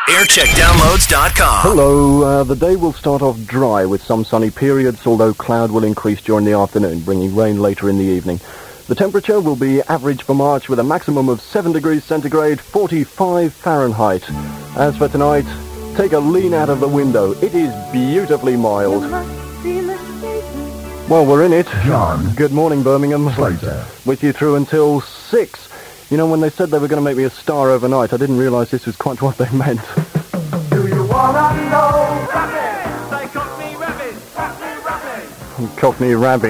aircheckdownloads.com. Hello, the day will start off dry with some sunny periods, although cloud will increase during the afternoon, bringing rain later in the evening. The temperature will be average for March with a maximum of 7 degrees centigrade, 45 Fahrenheit. As for tonight, take a lean out of the window. It is beautifully mild. Well, we're in it. John. Good morning, Birmingham. Slater. With you through until 6. You know, when they said they were going to make me a star overnight, I didn't realise this was quite what they meant. Do you wanna know? Rapping! Say Cockney rapping! Cockney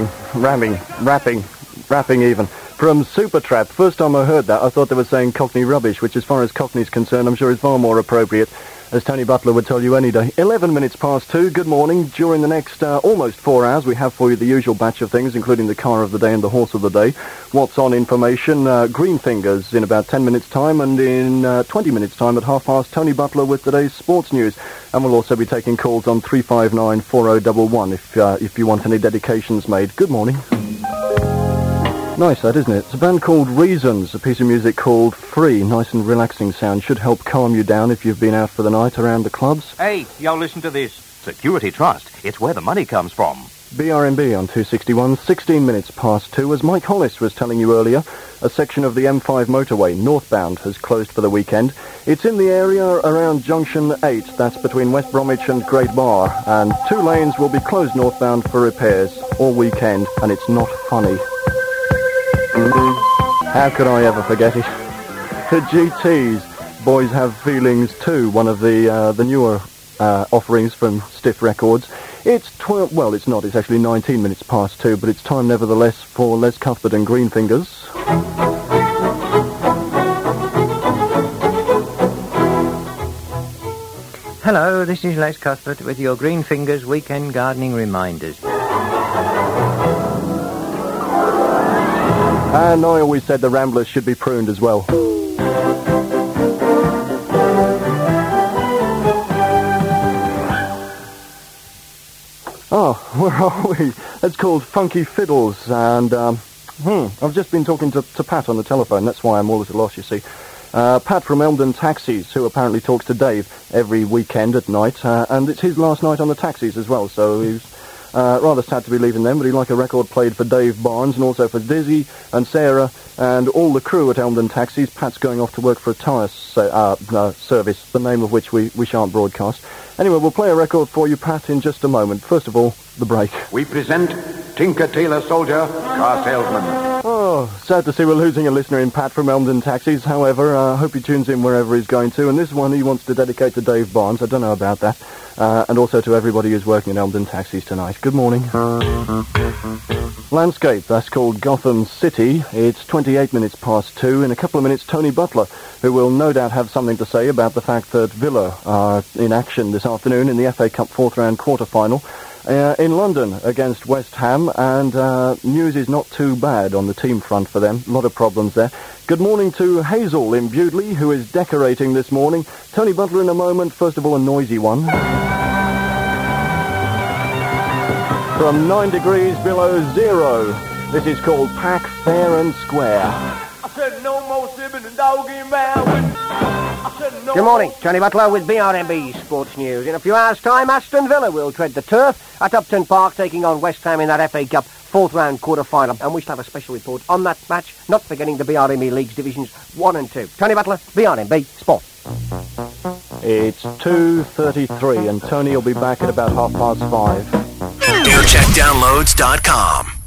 rapping even. From Supertrap. First time I heard that, I thought they were saying Cockney rubbish, which as far as Cockney's concerned, I'm sure is far more appropriate, as Tony Butler would tell you any day. 11 minutes past 2, good morning. During the next almost 4 hours, we have for you the usual batch of things, including the car of the day and the horse of the day. What's on information, Green Fingers in about 10 minutes' time, and in 20 minutes' time at 1:30, Tony Butler with today's sports news. And we'll also be taking calls on 359-4011 if you want any dedications made. Good morning. Nice, that, isn't it? It's a band called Reasons, a piece of music called Free. Nice and relaxing sound. Should help calm you down if you've been out for the night around the clubs. Hey, yo, listen to this. Security Trust. It's where the money comes from. BRMB on 261, 16 minutes past 2. As Mike Hollis was telling you earlier, a section of the M5 motorway, northbound, has closed for the weekend. It's in the area around Junction 8, that's between West Bromwich and Great Bar, and 2 lanes will be closed northbound for repairs all weekend, and it's not funny. How could I ever forget it? The GTs, Boys Have Feelings too, one of the newer offerings from Stiff Records. It's it's not, it's actually 19 minutes past 2, but it's time nevertheless for Les Cuthbert and Green Fingers. Hello, this is Les Cuthbert with your Green Fingers weekend gardening reminders. And I always said the Ramblers should be pruned as well. Oh, where are we? It's called Funky Fiddles, and I've just been talking to Pat on the telephone. That's why I'm all at a loss, you see. Pat from Elmdon Taxis, who apparently talks to Dave every weekend at night, and it's his last night on the taxis as well, so he's rather sad to be leaving them, but he'd like a record played for Dave Barnes and also for Dizzy and Sarah and all the crew at Elmdon Taxis. Pat's going off to work for a tyre service, the name of which we shan't broadcast. Anyway, we'll play a record for you, Pat, in just a moment. First of all, the break. We present Tinker Tailor Soldier, car salesman. Oh, sad to see we're losing a listener in Pat from Elmdon Taxis. However, I hope he tunes in wherever he's going to. And this one he wants to dedicate to Dave Barnes. I don't know about that. And also to everybody who's working in Elmdon Taxis tonight. Good morning. Landscape, that's called Gotham City. It's 28 minutes past 2. In a couple of minutes, Tony Butler, who will no doubt have something to say about the fact that Villa are in action this afternoon in the FA Cup 4th round quarter-final in London against West Ham, and news is not too bad on the team front for them. A lot of problems there. Good morning to Hazel in Bewdley, who is decorating this morning. Tony Butler in a moment. First of all, a noisy one. From 9 degrees below zero, this is called Pack Fair and Square. I said no more sipping and dogging around. Good morning, Tony Butler with BRMB Sports News. In a few hours' time, Aston Villa will tread the turf at Upton Park, taking on West Ham in that FA Cup 4th round quarter-final. And we shall have a special report on that match, not forgetting the BRMB League's Divisions 1 and 2. Tony Butler, BRMB Sport. It's 2:33, and Tony will be back at about 5:30. aircheckdownloads.com.